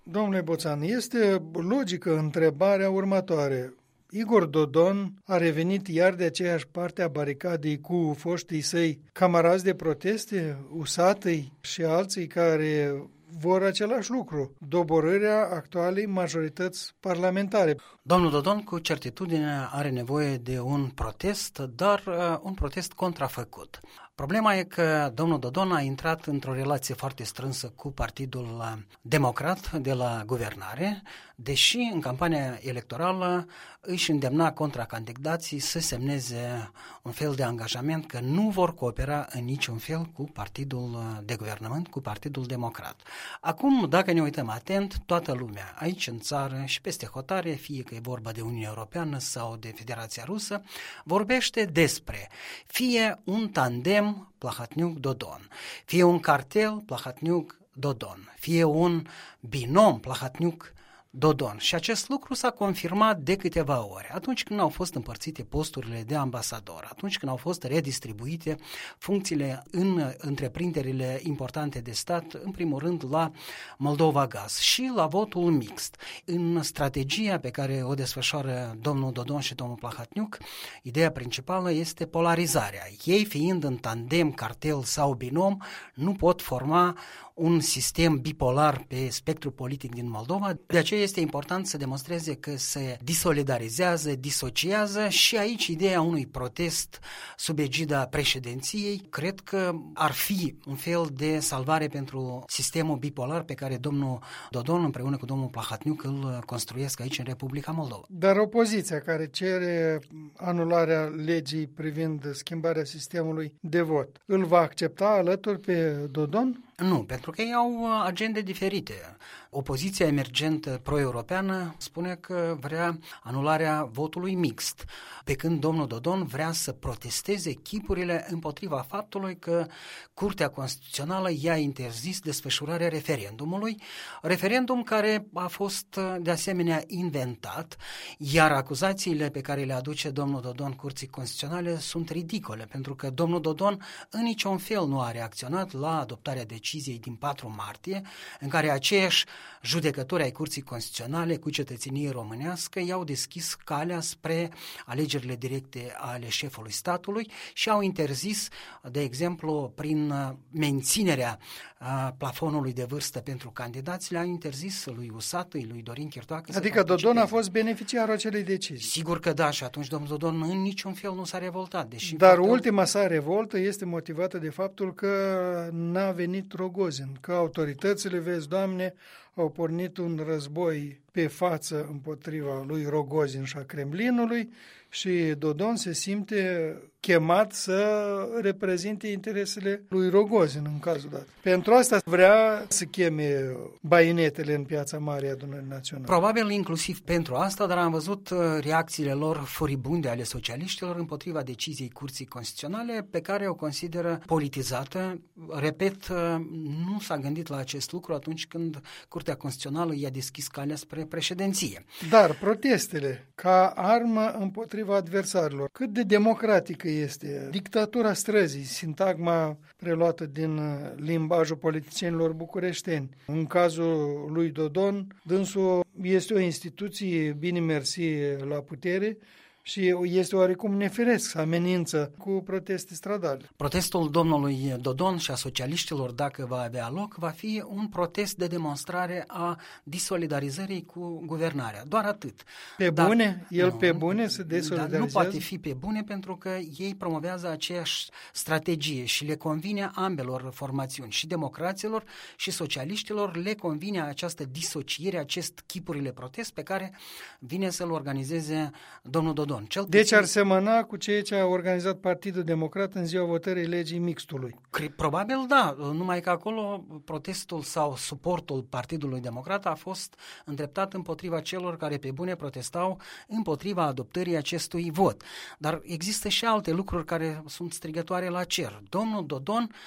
Domnule Boțan, este logică întrebarea următoare. Igor Dodon a revenit iar de aceeași parte a baricadei cu foștii săi camarazi de proteste, Usatăi și alții care vor același lucru, doborârea actualei majorități parlamentare. Domnul Dodon cu certitudine are nevoie de un protest, dar un protest contrafăcut. Problema e că domnul Dodon a intrat într-o relație foarte strânsă cu Partidul Democrat de la guvernare, deși în campania electorală își îndemna contracandidații să semneze un fel de angajament că nu vor coopera în niciun fel cu Partidul de Guvernământ, cu Partidul Democrat. Acum, dacă ne uităm atent, toată lumea aici în țară și peste hotare, fie că e vorba de Uniunea Europeană sau de Federația Rusă, vorbește despre fie un tandem Plahotniuc-Dodon, fie un cartel Plahotniuc-Dodon, fie un binom Plahotniuc-Dodon. Și acest lucru s-a confirmat de câteva ori. Atunci când au fost împărțite posturile de ambasador, atunci când au fost redistribuite funcțiile în întreprinderile importante de stat, în primul rând la Moldova Gaz și la votul mixt. În strategia pe care o desfășoară domnul Dodon și domnul Plahotniuc, ideea principală este polarizarea. Ei, fiind în tandem, cartel sau binom, nu pot forma un sistem bipolar pe spectrul politic din Moldova. De aceea este important să demonstreze că se disolidarizează, disociază și aici ideea unui protest sub egida președinției cred că ar fi un fel de salvare pentru sistemul bipolar pe care domnul Dodon împreună cu domnul Plahotniuc îl construiesc aici în Republica Moldova. Dar opoziția care cere anularea legii privind schimbarea sistemului de vot, îl va accepta alături pe Dodon? Nu, pentru că ei au agende diferite. Opoziția emergentă pro-europeană spune că vrea anularea votului mixt, pe când domnul Dodon vrea să protesteze chipurile împotriva faptului că Curtea Constituțională i-a interzis desfășurarea referendumului, referendum care a fost de asemenea inventat, iar acuzațiile pe care le aduce domnul Dodon Curții Constituționale sunt ridicole, pentru că domnul Dodon în niciun fel nu a reacționat la adoptarea deciziei din 4 martie, în care aceiași judecători ai Curții Constituționale cu cetățenie românească i-au deschis calea spre alegerile directe ale șefului statului și au interzis, de exemplu, prin menținerea plafonului de vârstă pentru candidați, le-au interzis lui Usatăi, lui Dorin Chirtoacă. Adică Dodon a fost beneficiarul acelei decizii. Sigur că da, și atunci domnul Dodon în niciun fel nu s-a revoltat. Dar ultima sa revoltă este motivată de faptul că n-a venit Rogozin, că autoritățile, vezi, Doamne, au pornit un război pe față împotriva lui Rogozin și a Kremlinului și Dodon se simte chemat să reprezinte interesele lui Rogozin în cazul dat. Pentru asta vrea să cheme baionetele în Piața Mare a Adunării Naționale. Probabil inclusiv pentru asta, dar am văzut reacțiile lor furibunde ale socialiștilor împotriva deciziei Curții Constituționale pe care o consideră politizată. Repet, nu s-a gândit la acest lucru atunci când Curtea Constituțională i-a deschis calea spre președinție. Dar protestele ca armă împotriva adversarilor, cât de democratică este dictatura străzii, sintagma preluată din limbajul politicienilor bucureșteni. În cazul lui Dodon, dânsul este o instituție bine mersi la putere și este oarecum neferesc să amenință cu proteste stradale. Protestul domnului Dodon și a socialiștilor, dacă va avea loc, va fi un protest de demonstrare a disolidarizării cu guvernarea. Doar atât. Pe bune? Pe bune se desolidarizează? Nu poate fi pe bune pentru că ei promovează aceeași strategie și le convine ambelor formațiuni, și democraților și socialiștilor le convine această disociere, acest chipurile protest pe care vine să-l organizeze domnul Dodon. Deci ar semăna cu ceea ce a organizat Partidul Democrat în ziua votării legii mixtului. Probabil da, numai că acolo protestul sau suportul Partidului Democrat a fost îndreptat împotriva celor care pe bune protestau împotriva adoptării acestui vot. Dar există și alte lucruri care sunt strigătoare la cer. Domnul Dodon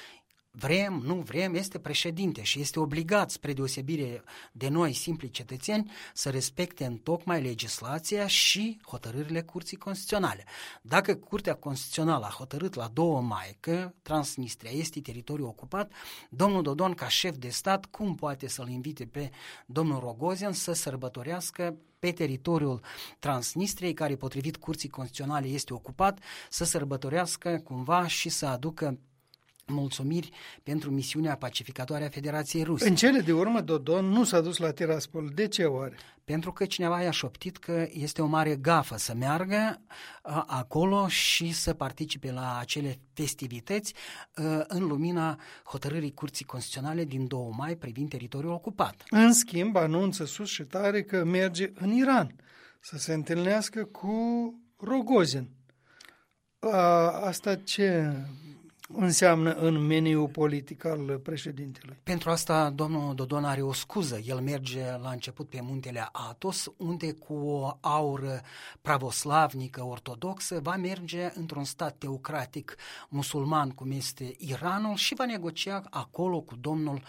vrem, nu vrem, este președinte și este obligat, spre deosebire de noi, simpli cetățeni, să respecte întocmai legislația și hotărârile Curții Constituționale. Dacă Curtea Constituțională a hotărât la 2 mai că Transnistria este teritoriu ocupat, domnul Dodon, ca șef de stat, cum poate să-l invite pe domnul Rogozin să sărbătorească pe teritoriul Transnistriei, care potrivit Curții Constituționale este ocupat, să sărbătorească cumva și să aducă mulțumiri pentru misiunea pacificatoare a Federației Ruse. În cele de urmă, Dodon nu s-a dus la Tiraspol. De ce oare? Pentru că cineva i-a șoptit că este o mare gafă să meargă acolo și să participe la acele festivități în lumina hotărârii Curții Constituționale din 2 mai privind teritoriul ocupat. În schimb, anunță sus și tare că merge în Iran să se întâlnească cu Rogozin. Asta ce înseamnă în meniul politic al președintelui? Pentru asta domnul Dodon are o scuză. El merge la început pe muntele Athos, unde cu o aură pravoslavnică ortodoxă va merge într-un stat teocratic musulman cum este Iranul și va negocia acolo cu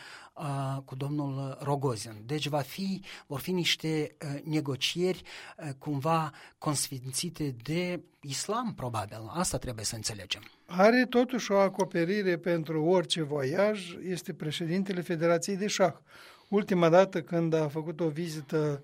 domnul Rogozin. Deci vor fi niște negocieri cumva consfințite de islam, probabil. Asta trebuie să înțelegem. Are totuși o acoperire pentru orice voiaj, este președintele Federației de Șah. Ultima dată când a făcut o vizită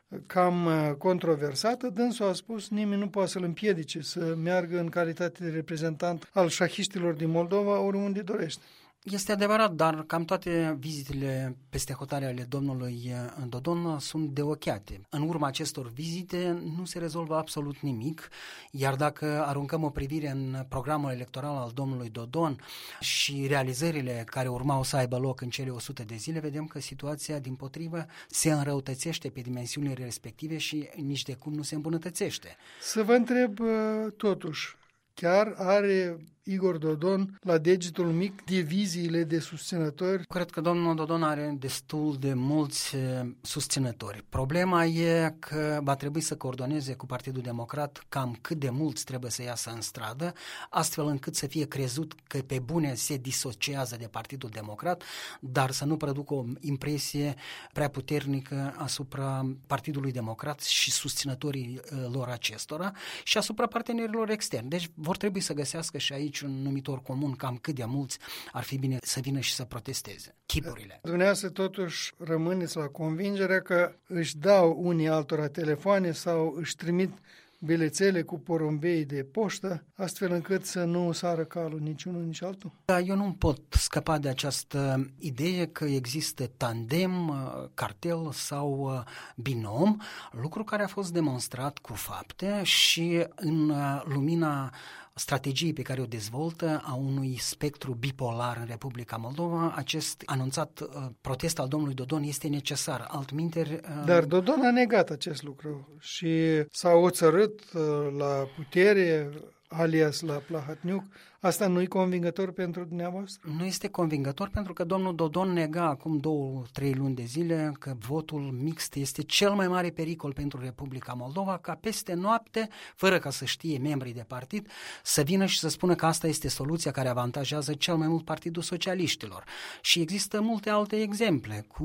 cam controversată, dânsul a spus nimeni nu poate să-l împiedice să meargă în calitate de reprezentant al șahiștilor din Moldova oriunde dorește. Este adevărat, dar cam toate vizitele peste hotare ale domnului Dodon sunt deocheate. În urma acestor vizite nu se rezolvă absolut nimic, iar dacă aruncăm o privire în programul electoral al domnului Dodon și realizările care urmau să aibă loc în cele 100 de zile, vedem că situația, dimpotrivă, se înrăutățește pe dimensiunile respective și nici de cum nu se îmbunătățește. Să vă întreb totuși, chiar are Igor Dodon la degetul mic diviziile de susținători? Cred că domnul Dodon are destul de mulți susținători. Problema e că va trebui să coordoneze cu Partidul Democrat cam cât de mulți trebuie să iasă în stradă, astfel încât să fie crezut că pe bune se disociază de Partidul Democrat, dar să nu producă o impresie prea puternică asupra Partidului Democrat și susținătorii lor acestora și asupra partenerilor externi. Deci vor trebui să găsească și aici un numitor comun, cam cât de mulți ar fi bine să vină și să protesteze. Chipurile. Dumneavoastră totuși rămâneți la convingerea că își dau unii altora telefoane sau își trimit bilețele cu porumbei de poștă, astfel încât să nu sară calul niciunul, nici altul? Da, eu nu pot scăpa de această idee că există tandem, cartel sau binom, lucru care a fost demonstrat cu fapte și în lumina strategiei pe care o dezvoltă a unui spectru bipolar în Republica Moldova, acest anunțat protest al domnului Dodon este necesar. Altminteri... Dar Dodon a negat acest lucru și s-a oțărât la putere, alias la Plahatniuc. Asta nu e convingător pentru dumneavoastră? Nu este convingător pentru că domnul Dodon nega acum 2-3 luni de zile că votul mixt este cel mai mare pericol pentru Republica Moldova, ca peste noapte, fără ca să știe membrii de partid, să vină și să spună că asta este soluția care avantajează cel mai mult Partidul Socialiștilor. Și există multe alte exemple cu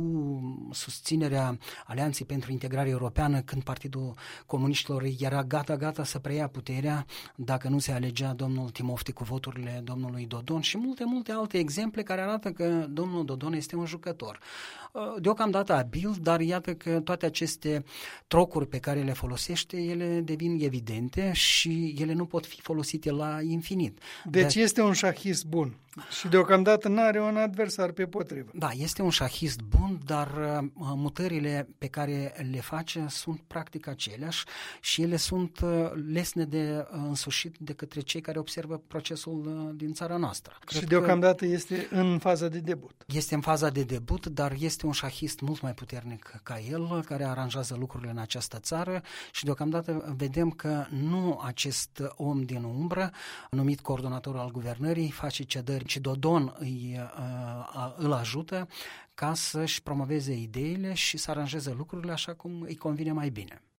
susținerea Alianței pentru Integrare Europeană când Partidul Comuniștilor era gata să preia puterea dacă nu se alegea domnul Timofti cu voturile domnului Dodon și multe alte exemple care arată că domnul Dodon este un jucător. Deocamdată abil, dar iată că toate aceste trocuri pe care le folosește, ele devin evidente și ele nu pot fi folosite la infinit. Deci este un șahist bun și deocamdată nu are un adversar pe potrivă. Da, este un șahist bun, dar mutările pe care le face sunt practic aceleași și ele sunt lesne de însușit de către cei care observă procesul din țara noastră. Și deocamdată este în faza de debut. Este în faza de debut, dar este un șahist mult mai puternic ca el, care aranjează lucrurile în această țară și deocamdată vedem că nu acest om din umbră, numit coordonator al guvernării, face cedări, ci Dodon îl ajută ca să-și promoveze ideile și să aranjeze lucrurile așa cum îi convine mai bine.